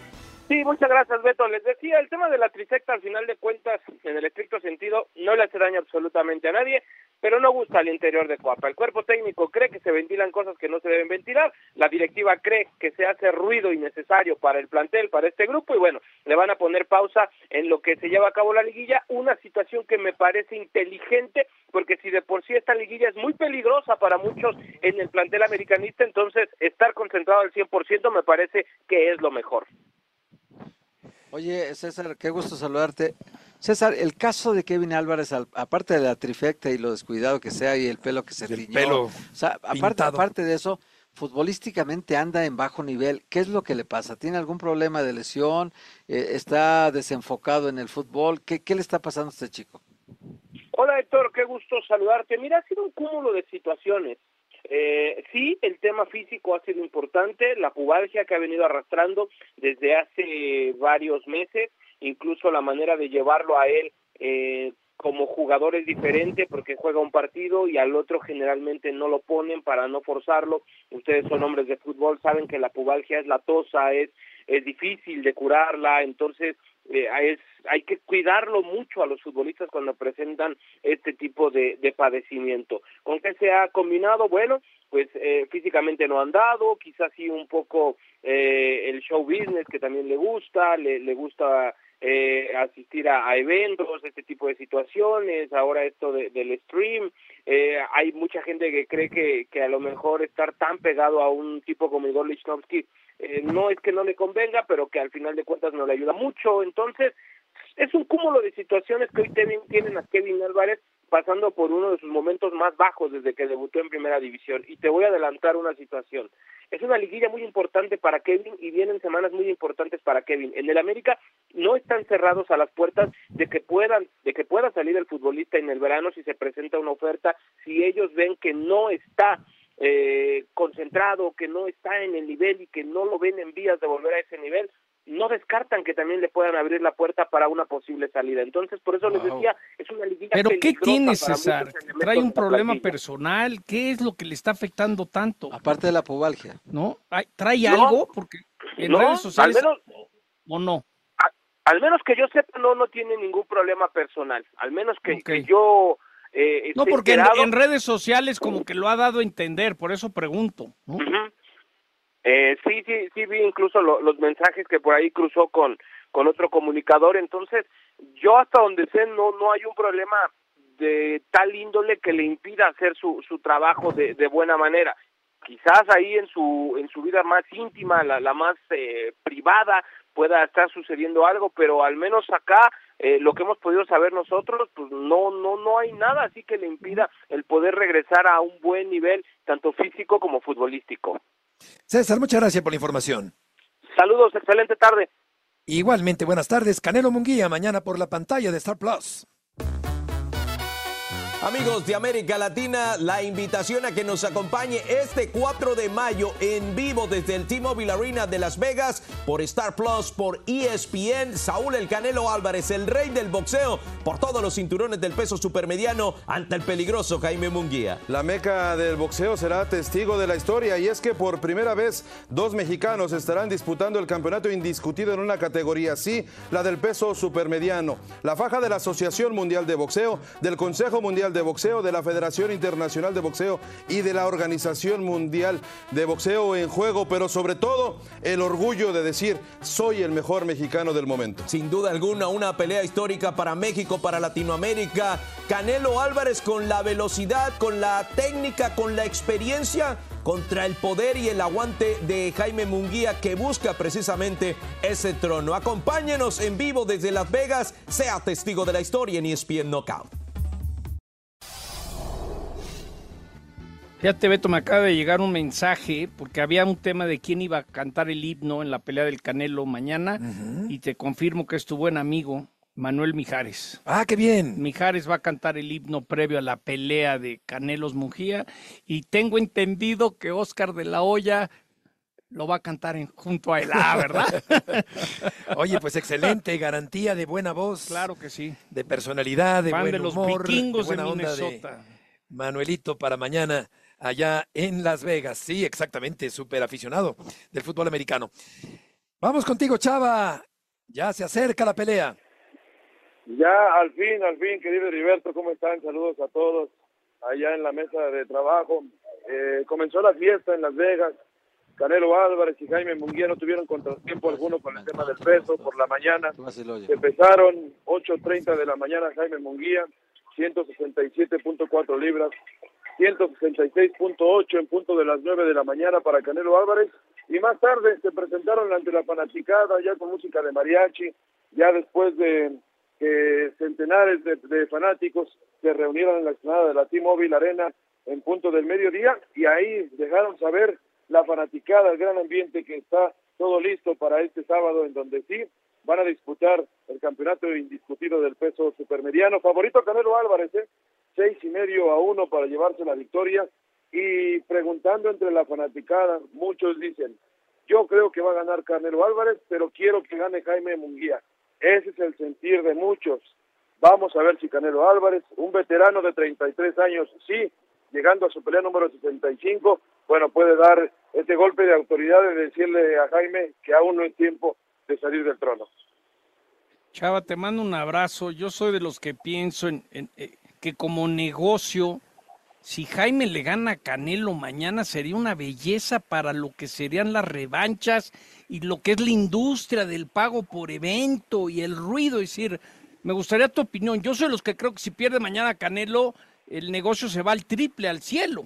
Sí, muchas gracias, Beto. Les decía, el tema de la trisecta, al final de cuentas, en el estricto sentido, no le hace daño absolutamente a nadie, pero no gusta al interior de Coapa. El cuerpo técnico cree que se ventilan cosas que no se deben ventilar, la directiva cree que se hace ruido innecesario para el plantel, para este grupo, y bueno, le van a poner pausa en lo que se lleva a cabo la liguilla, una situación que me parece inteligente, porque si de por sí esta liguilla es muy peligrosa para muchos en el plantel americanista, entonces estar concentrado al cien por ciento me parece que es lo mejor. Oye, César, qué gusto saludarte. César, el caso de Kevin Álvarez, aparte de la trifecta y lo descuidado que sea y el pelo que se tiñó, pelo o sea, aparte, aparte de eso, futbolísticamente anda en bajo nivel. ¿Qué es lo que le pasa? ¿Tiene algún problema de lesión? Eh, ¿Está desenfocado en el fútbol? ¿Qué, qué le está pasando a este chico? Hola, Héctor, qué gusto saludarte. Mira, ha sido un cúmulo de situaciones. Eh, sí, el tema físico ha sido importante, la pubalgia que ha venido arrastrando desde hace varios meses, incluso la manera de llevarlo a él eh, como jugador es diferente porque juega un partido y al otro generalmente no lo ponen para no forzarlo. Ustedes son hombres de fútbol, saben que la pubalgia es latosa, es, es difícil de curarla, entonces eh, es, hay que cuidarlo mucho a los futbolistas cuando presentan este tipo de, de padecimiento. ¿Con qué se ha combinado? Bueno, pues eh, físicamente no han dado, quizás sí un poco eh, el show business que también le gusta, le, le gusta eh, asistir a, a eventos, este tipo de situaciones, ahora esto de, del stream, eh, hay mucha gente que cree que, que a lo mejor estar tan pegado a un tipo como Igor Lichnowsky eh, no es que no le convenga, pero que al final de cuentas no le ayuda mucho, entonces es un cúmulo de situaciones que hoy tienen a Kevin Álvarez pasando por uno de sus momentos más bajos desde que debutó en Primera División. Y te voy a adelantar una situación. Es una liguilla muy importante para Kevin y vienen semanas muy importantes para Kevin. En el América no están cerrados a las puertas de que puedan, de que pueda salir el futbolista en el verano si se presenta una oferta, si ellos ven que no está eh, concentrado, que no está en el nivel y que no lo ven en vías de volver a ese nivel, no descartan que también le puedan abrir la puerta para una posible salida. Entonces, por eso wow. les decía, es una liguilla ¿Pero qué tiene, para César? ¿Trae un problema personal? ¿Qué es lo que le está afectando tanto? Aparte de la pubalgia. ¿No? ¿Trae no, algo? Porque en no, redes sociales... Al menos, ¿O no? A, al menos que yo sepa, no, no tiene ningún problema personal. Al menos que, okay. que yo... Eh, no, porque en, en redes sociales como que lo ha dado a entender, por eso pregunto, ¿no? Uh-huh. Eh, sí, sí, sí vi incluso lo, los mensajes que por ahí cruzó con, con otro comunicador, entonces yo hasta donde sé no, no hay un problema de tal índole que le impida hacer su, su trabajo de, de buena manera. Quizás ahí en su, en su vida más íntima, la, la más eh, privada, pueda estar sucediendo algo, pero al menos acá eh, lo que hemos podido saber nosotros, pues no, no, no hay nada así que le impida el poder regresar a un buen nivel, tanto físico como futbolístico. César, muchas gracias por la información. Saludos, excelente tarde. Igualmente, buenas tardes. Canelo Munguía, mañana por la pantalla de Star Plus. Amigos de América Latina, la invitación a que nos acompañe este cuatro de mayo en vivo desde el T-Mobile Arena de Las Vegas por Star Plus, por E S P N. Saúl El Canelo Álvarez, el rey del boxeo, por todos los cinturones del peso supermediano ante el peligroso Jaime Munguía. La meca del boxeo será testigo de la historia y es que por primera vez dos mexicanos estarán disputando el campeonato indiscutido en una categoría, sí, la del peso supermediano. La faja de la Asociación Mundial de Boxeo, del Consejo Mundial de Boxeo, de la Federación Internacional de Boxeo y de la Organización Mundial de Boxeo en juego, pero sobre todo el orgullo de decir soy el mejor mexicano del momento. Sin duda alguna, una pelea histórica para México, para Latinoamérica. Canelo Álvarez con la velocidad, con la técnica, con la experiencia, contra el poder y el aguante de Jaime Munguía, que busca precisamente ese trono. Acompáñenos en vivo desde Las Vegas, sea testigo de la historia en E S P N Knockout. Fíjate, Beto, me acaba de llegar un mensaje porque había un tema de quién iba a cantar el himno en la pelea del Canelo mañana, uh-huh. y te confirmo que es tu buen amigo Manuel Mijares. ¡Ah, qué bien! Mijares va a cantar el himno previo a la pelea de Canelos Munguía y tengo entendido que Oscar de la Hoya lo va a cantar en, junto a él, ah, ¿verdad? Oye, pues excelente, garantía de buena voz. Claro que sí. De personalidad, de Fan buen de los humor, vikingos de buena de onda Minnesota. De Manuelito para mañana allá en Las Vegas. Sí, exactamente, súper aficionado del fútbol americano. Vamos contigo, Chava. Ya se acerca la pelea. Ya, al fin, al fin, querido Heriberto, ¿cómo están? Saludos a todos allá en la mesa de trabajo. Eh, comenzó la fiesta en Las Vegas. Canelo Álvarez y Jaime Munguía no tuvieron contratiempo alguno con el tema del peso por la mañana. Empezaron ocho treinta de la mañana Jaime Munguía, ciento sesenta y siete punto cuatro libras, ciento sesenta y seis punto ocho en punto de las nueve de la mañana para Canelo Álvarez, y más tarde se presentaron ante la fanaticada ya con música de mariachi, ya después de que centenares de, de fanáticos se reunieron en la explanada de la T-Mobile Arena en punto del mediodía, y ahí dejaron saber la fanaticada, el gran ambiente, que está todo listo para este sábado, en donde sí van a disputar el campeonato indiscutido del peso supermediano. Favorito Canelo Álvarez, ¿eh? seis y medio a uno para llevarse la victoria. Y preguntando entre la fanaticada, muchos dicen, yo creo que va a ganar Canelo Álvarez, pero quiero que gane Jaime Munguía. Ese es el sentir de muchos. Vamos a ver si Canelo Álvarez, un veterano de treinta y tres años, sí, llegando a su pelea número sesenta y cinco, bueno, puede dar este golpe de autoridad de decirle a Jaime que aún no es tiempo de salir del trono. Chava, te mando un abrazo. Yo soy de los que pienso en, en eh, que como negocio, si Jaime le gana a Canelo mañana, sería una belleza para lo que serían las revanchas y lo que es la industria del pago por evento y el ruido. Es decir, me gustaría tu opinión. Yo soy de los que creo que si pierde mañana Canelo, el negocio se va al triple, al cielo.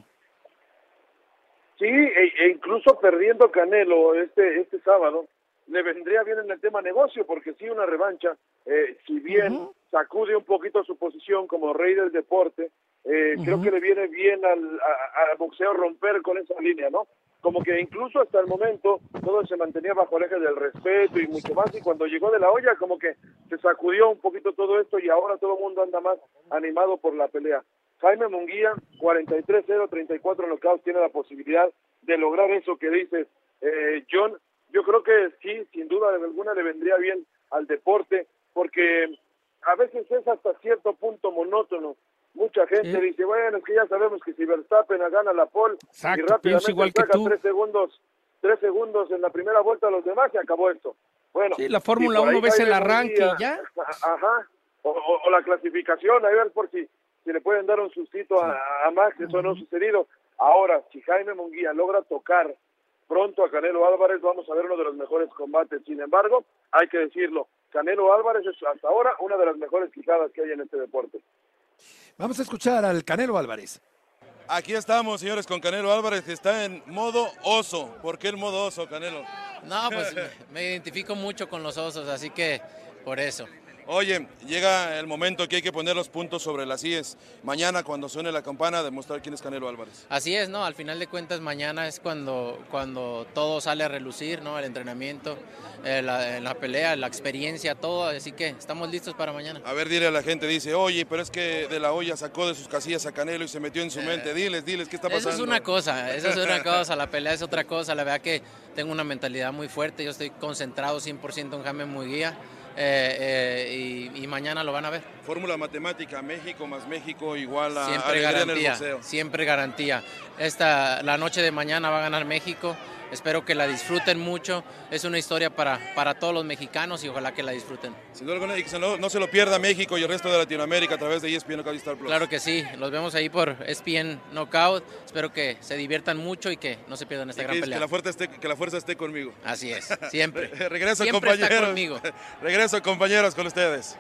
Sí, e, e incluso perdiendo Canelo este este sábado, le vendría bien en el tema negocio, porque sí, una revancha, eh, si bien uh-huh. sacude un poquito su posición como rey del deporte, eh, uh-huh. creo que le viene bien al, a, al boxeo romper con esa línea, ¿no? Como que incluso hasta el momento todo se mantenía bajo el eje del respeto y mucho más, y cuando llegó De La Hoya como que se sacudió un poquito todo esto, y ahora todo el mundo anda más animado por la pelea. Jaime Munguía, cuarenta y tres cero, treinta y cuatro knockouts, tiene la posibilidad de lograr eso que dices, eh, John. Yo creo que sí, sin duda alguna le vendría bien al deporte, porque a veces es hasta cierto punto monótono. Mucha gente sí. dice, bueno, es que ya sabemos que si Verstappen gana la pole y rápidamente igual saca que tú. tres segundos, tres segundos en la primera vuelta a los demás, y acabó esto. Bueno, sí, la Fórmula uno ves el arranque y ya. Ajá, o, o, o la clasificación, a ver por si, si le pueden dar un sustito a, a Max, eso uh-huh. no ha sucedido. Ahora, si Jaime Munguía logra tocar pronto a Canelo Álvarez, vamos a ver uno de los mejores combates. Sin embargo, hay que decirlo, Canelo Álvarez es hasta ahora una de las mejores quijadas que hay en este deporte. Vamos a escuchar al Canelo Álvarez. Aquí estamos, señores, con Canelo Álvarez, que está en modo oso. ¿Por qué el modo oso, Canelo? No, pues me, me identifico mucho con los osos, así que por eso. Oye, llega el momento que hay que poner los puntos sobre las íes. Mañana, cuando suene la campana, demostrar quién es Canelo Álvarez. Así es, ¿no? Al final de cuentas, mañana es cuando, cuando todo sale a relucir, ¿no? El entrenamiento, eh, la, la pelea, la experiencia, todo. Así que estamos listos para mañana. A ver, dile a la gente, dice, oye, pero es que De La Hoya sacó de sus casillas a Canelo y se metió en su eh, mente. Diles, diles, ¿qué está pasando? Eso es una cosa, eso es una cosa. La pelea es otra cosa. La verdad que tengo una mentalidad muy fuerte. Yo estoy concentrado cien por ciento en Jaime Munguía. Eh, eh, y, y mañana lo van a ver. Fórmula matemática, México más México igual a siempre alegría garantía, en el boxeo. Siempre garantía. Esta, la noche de mañana va a ganar México. Espero que la disfruten mucho. Es una historia para, para todos los mexicanos y ojalá que la disfruten. Sin duda alguna, y que no, no se lo pierda México y el resto de Latinoamérica a través de E S P N Knockout Star Plus. Claro que sí, los vemos ahí por E S P N Knockout. Espero que se diviertan mucho y que no se pierdan esta y gran que, pelea. Que la, fuerza esté, que la fuerza esté conmigo. Así es, siempre. Regreso, siempre compañeros. Está conmigo. Regreso, compañeros, con ustedes.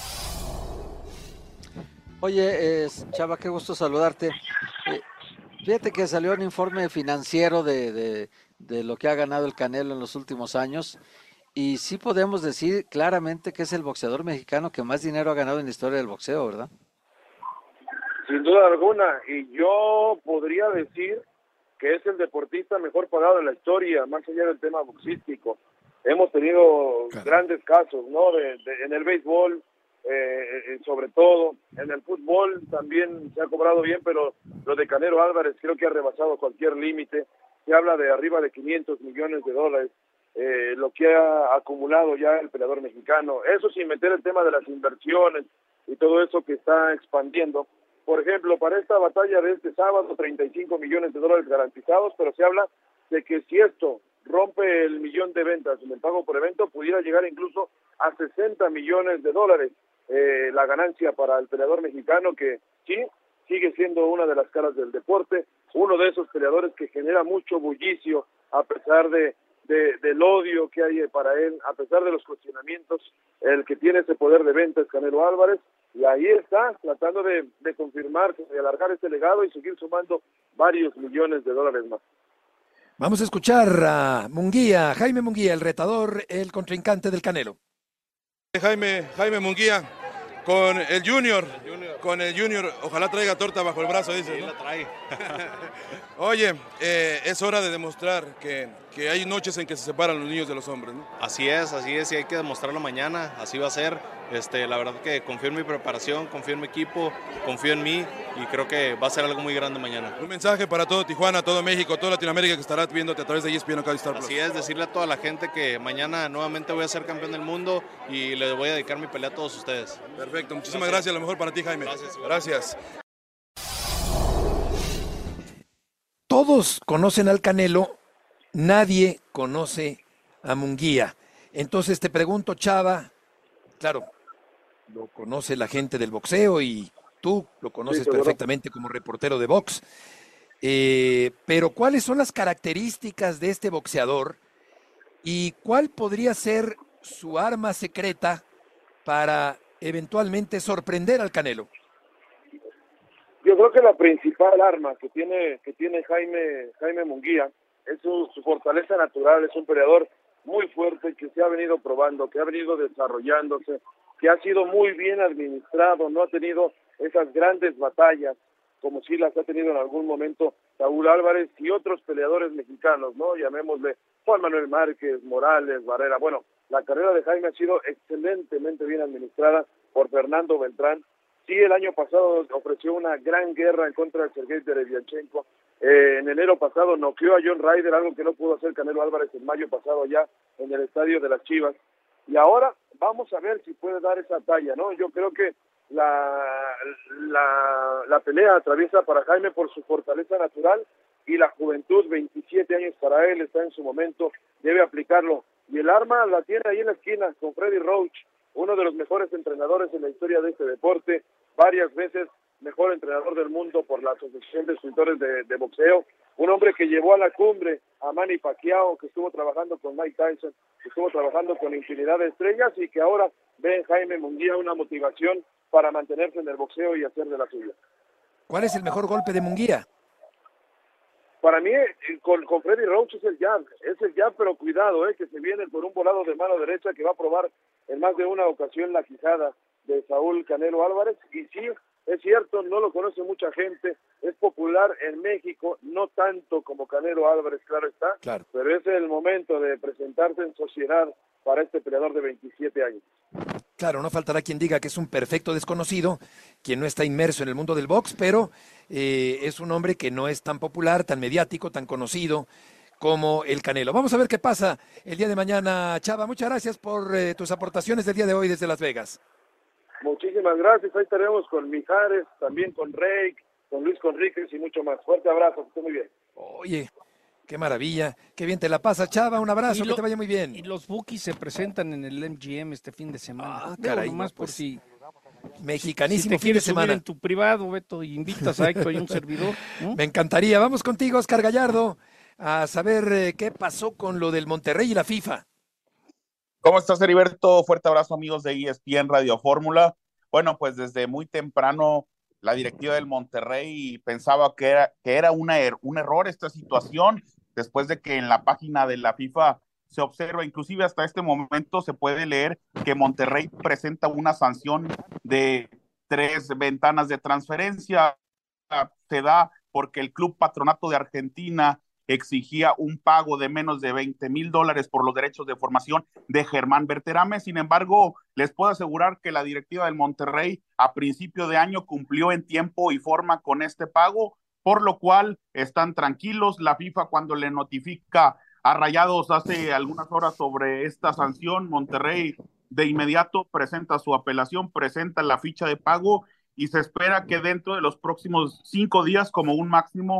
Oye, eh, Chava, qué gusto saludarte. Eh, fíjate que salió un informe financiero de, de, de lo que ha ganado el Canelo en los últimos años, y sí podemos decir claramente que es el boxeador mexicano que más dinero ha ganado en la historia del boxeo, ¿verdad? Sin duda alguna, y yo podría decir que es el deportista mejor pagado de la historia, más allá del tema boxístico. Hemos tenido claro. grandes casos, ¿no? De, de, en el béisbol, eh, sobre todo, en el fútbol también se ha cobrado bien, pero lo de Canelo Álvarez creo que ha rebasado cualquier límite. Se habla de arriba de quinientos millones de dólares, eh, lo que ha acumulado ya el peleador mexicano. Eso sin meter el tema de las inversiones y todo eso que está expandiendo. Por ejemplo, para esta batalla de este sábado, treinta y cinco millones de dólares garantizados, pero se habla de que si esto rompe el millón de ventas en el pago por evento, pudiera llegar incluso a sesenta millones de dólares eh, la ganancia para el peleador mexicano, que sí, sigue siendo una de las caras del deporte, uno de esos peleadores que genera mucho bullicio a pesar de, de del odio que hay para él, a pesar de los cuestionamientos. El que tiene ese poder de venta es Canelo Álvarez, y ahí está, tratando de, de confirmarse, de alargar este legado y seguir sumando varios millones de dólares más. Vamos a escuchar a Munguía, Jaime Munguía, el retador, el contrincante del Canelo. Jaime, Jaime Munguía, con el Junior, con el Junior, ojalá traiga torta bajo el brazo, dice, ¿no? Sí, la trae. Oye, eh, es hora de demostrar que, que hay noches en que se separan los niños de los hombres, ¿no? Así es, así es, y hay que demostrarlo mañana, así va a ser. Este, la verdad que confío en mi preparación, confío en mi equipo, confío en mí y creo que va a ser algo muy grande mañana. Un mensaje para todo Tijuana, todo México, toda Latinoamérica que estará viéndote a través de E S P N o Star Plus. Así es, decirle a toda la gente que mañana nuevamente voy a ser campeón del mundo y le voy a dedicar mi pelea a todos ustedes. Perfecto, muchísimas gracias, gracias lo mejor para ti, Jaime. Gracias. Gracias. Todos conocen al Canelo, nadie conoce a Munguía. Entonces te pregunto, Chava, claro, lo conoce la gente del boxeo y tú lo conoces sí, perfectamente como reportero de box, eh, pero ¿cuáles son las características de este boxeador y cuál podría ser su arma secreta para eventualmente sorprender al Canelo? Yo creo que la principal arma que tiene que tiene Jaime Jaime Munguía es su, su fortaleza natural. Es un peleador muy fuerte que se ha venido probando, que ha venido desarrollándose, que ha sido muy bien administrado, no ha tenido esas grandes batallas como sí las ha tenido en algún momento Saúl Álvarez y otros peleadores mexicanos, ¿no? Llamémosle Juan Manuel Márquez, Morales, Barrera. Bueno, la carrera de Jaime ha sido excelentemente bien administrada por Fernando Beltrán. Sí, el año pasado ofreció una gran guerra en contra de Sergey Derevyachenko. Eh, en enero pasado noqueó a John Ryder, algo que no pudo hacer Canelo Álvarez en mayo pasado allá en el estadio de las Chivas. Y ahora vamos a ver si puede dar esa talla, ¿no? Yo creo que la, la, la pelea atraviesa para Jaime por su fortaleza natural y la juventud, veintisiete años para él, está en su momento, debe aplicarlo. Y el arma la tiene ahí en la esquina con Freddy Roach, uno de los mejores entrenadores en la historia de este deporte, varias veces mejor entrenador del mundo por la Asociación de Instructores de, de Boxeo, un hombre que llevó a la cumbre a Manny Pacquiao, que estuvo trabajando con Mike Tyson, que estuvo trabajando con infinidad de estrellas y que ahora ve en Jaime Munguía una motivación para mantenerse en el boxeo y hacer de la suya. ¿Cuál es el mejor golpe de Munguía? Para mí, con, con Freddy Roach es el jab, es el jab, pero cuidado, eh, que se viene por un volado de mano derecha que va a probar en más de una ocasión la quijada de Saúl Canelo Álvarez. Y sí, es cierto, no lo conoce mucha gente, es popular en México, no tanto como Canelo Álvarez, claro está, claro. Pero es el momento de presentarse en sociedad para este peleador de veintisiete años. Claro, no faltará quien diga que es un perfecto desconocido, quien no está inmerso en el mundo del box, pero eh, es un hombre que no es tan popular, tan mediático, tan conocido como el Canelo. Vamos a ver qué pasa el día de mañana, Chava. Muchas gracias por eh, tus aportaciones del día de hoy desde Las Vegas. Muchísimas gracias. Ahí estaremos con Mijares, también con Rey, con Luis Conríquez y mucho más. Fuerte abrazo, que esté muy bien. Oye, qué maravilla, qué bien te la pasa, Chava. Un abrazo, lo, que te vaya muy bien. Y los Bookies se presentan en el M G M este fin de semana. Ah, caray, nomás no, pues, por si... Mexicanísimo si te fin de semana. En tu privado, Beto, y invitas a Héctor y un servidor. ¿No? Me encantaría. Vamos contigo, Oscar Gallardo, a saber eh, qué pasó con lo del Monterrey y la FIFA. ¿Cómo estás, Heriberto? Fuerte abrazo, amigos de E S P N Radio Fórmula. Bueno, pues desde muy temprano la directiva del Monterrey pensaba que era, que era una, un error esta situación, después de que en la página de la FIFA se observa, inclusive hasta este momento se puede leer que Monterrey presenta una sanción de tres ventanas de transferencia. Se da porque el Club Patronato de Argentina exigía un pago de menos de veinte mil dólares por los derechos de formación de Germán Berterame. Sin embargo, les puedo asegurar que la directiva del Monterrey a principio de año cumplió en tiempo y forma con este pago, por lo cual están tranquilos. La FIFA, cuando le notifica a Rayados hace algunas horas sobre esta sanción, Monterrey de inmediato presenta su apelación, presenta la ficha de pago y se espera que dentro de los próximos cinco días, como un máximo,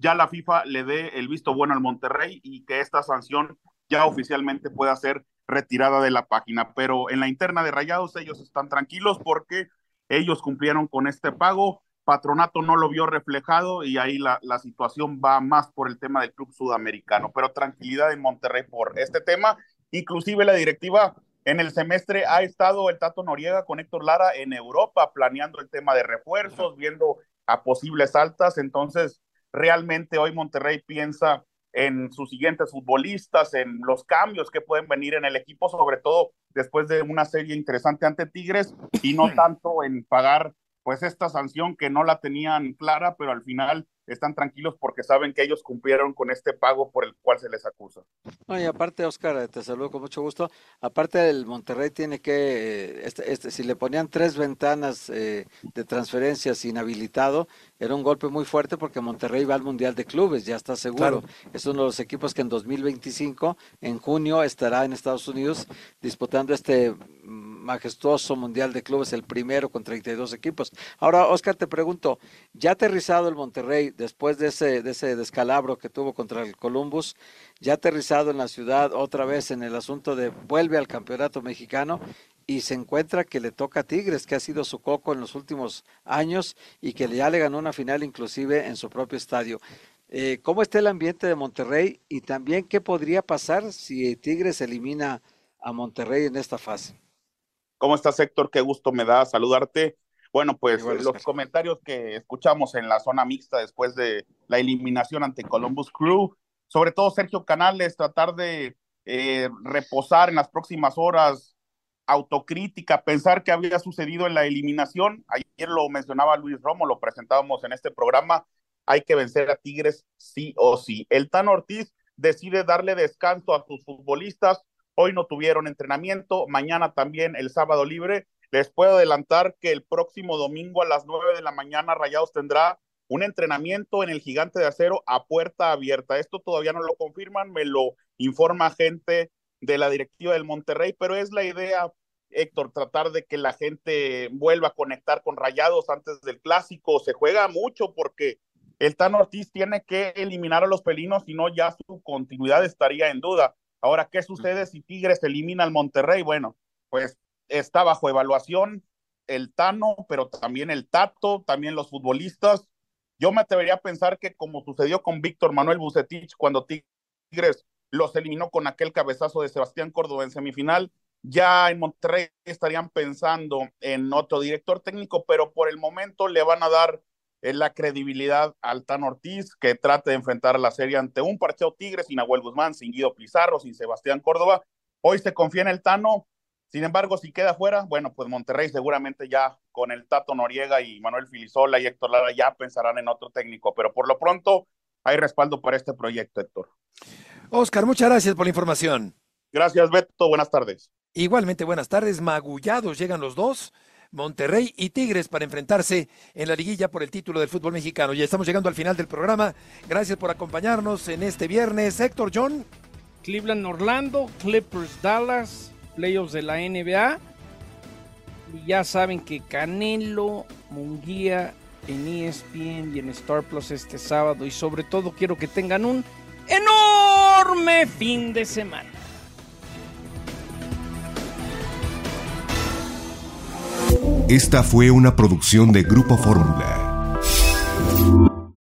ya la FIFA le dé el visto bueno al Monterrey y que esta sanción ya oficialmente pueda ser retirada de la página. Pero en la interna de Rayados ellos están tranquilos porque ellos cumplieron con este pago, Patronato no lo vio reflejado y ahí la, la situación va más por el tema del club sudamericano, pero tranquilidad en Monterrey por este tema. Inclusive la directiva en el semestre ha estado el Tato Noriega con Héctor Lara en Europa planeando el tema de refuerzos, viendo a posibles altas. Entonces realmente hoy Monterrey piensa en sus siguientes futbolistas, en los cambios que pueden venir en el equipo, sobre todo después de una serie interesante ante Tigres, y no tanto en pagar pues esta sanción que no la tenían clara, pero al final están tranquilos porque saben que ellos cumplieron con este pago por el cual se les acusa. No, y aparte, Oscar, te saludo con mucho gusto. Aparte, el Monterrey tiene que, este, este, si le ponían tres ventanas eh, de transferencias inhabilitado, era un golpe muy fuerte porque Monterrey va al Mundial de Clubes, ya está seguro. Claro. Es uno de los equipos que en dos mil veinticinco, en junio, estará en Estados Unidos disputando este majestuoso Mundial de Clubes, el primero con treinta y dos equipos. Ahora, Oscar, te pregunto, ¿ya aterrizado el Monterrey después de ese, de ese descalabro que tuvo contra el Columbus, ya aterrizado en la ciudad otra vez en el asunto de vuelve al campeonato mexicano y se encuentra que le toca a Tigres, que ha sido su coco en los últimos años y que ya le ganó una final inclusive en su propio estadio? Eh, ¿Cómo está el ambiente de Monterrey y también qué podría pasar si Tigres elimina a Monterrey en esta fase? ¿Cómo estás, Héctor? Qué gusto me da saludarte. Bueno, pues Igual, los Oscar. comentarios que escuchamos en la zona mixta después de la eliminación ante Columbus Crew, sobre todo Sergio Canales, tratar de eh, reposar en las próximas horas, autocrítica, pensar qué había sucedido en la eliminación. Ayer lo mencionaba Luis Romo, lo presentábamos en este programa, hay que vencer a Tigres sí o sí. El Tan Ortiz decide darle descanso a sus futbolistas, hoy no tuvieron entrenamiento, mañana también el sábado libre. Les puedo adelantar que el próximo domingo a las nueve de la mañana Rayados tendrá un entrenamiento en el Gigante de Acero a puerta abierta. Esto todavía no lo confirman, me lo informa gente de la directiva del Monterrey, pero es la idea, Héctor, tratar de que la gente vuelva a conectar con Rayados antes del clásico. Se juega mucho porque el Tan Ortiz tiene que eliminar a los felinos, si no ya su continuidad estaría en duda. Ahora, ¿qué sucede si Tigres elimina al Monterrey? Bueno, pues está bajo evaluación el Tano, pero también el Tato, también los futbolistas. Yo me atrevería a pensar que como sucedió con Víctor Manuel Vucetich cuando Tigres los eliminó con aquel cabezazo de Sebastián Córdoba en semifinal, ya en Monterrey estarían pensando en otro director técnico, pero por el momento le van a dar eh, la credibilidad al Tan Ortiz, que trate de enfrentar la serie ante un parcheo Tigres sin Nahuel Guzmán, sin Guido Pizarro, sin Sebastián Córdoba. Hoy se confía en el Tano. Sin embargo, si queda fuera, bueno, pues Monterrey seguramente ya con el Tato Noriega y Manuel Filisola y Héctor Lara ya pensarán en otro técnico, pero por lo pronto hay respaldo para este proyecto, Héctor. Oscar, muchas gracias por la información. Gracias, Beto, buenas tardes. Igualmente, buenas tardes. Magullados llegan los dos, Monterrey y Tigres, para enfrentarse en la liguilla por el título del fútbol mexicano. Ya estamos llegando al final del programa. Gracias por acompañarnos en este viernes. Héctor, John. Cleveland, Orlando, Clippers, Dallas, playoffs de la N B A. Y ya saben que Canelo, Munguía en E S P N y en Star Plus este sábado. Y sobre todo quiero que tengan un enorme fin de semana. Esta fue una producción de Grupo Fórmula.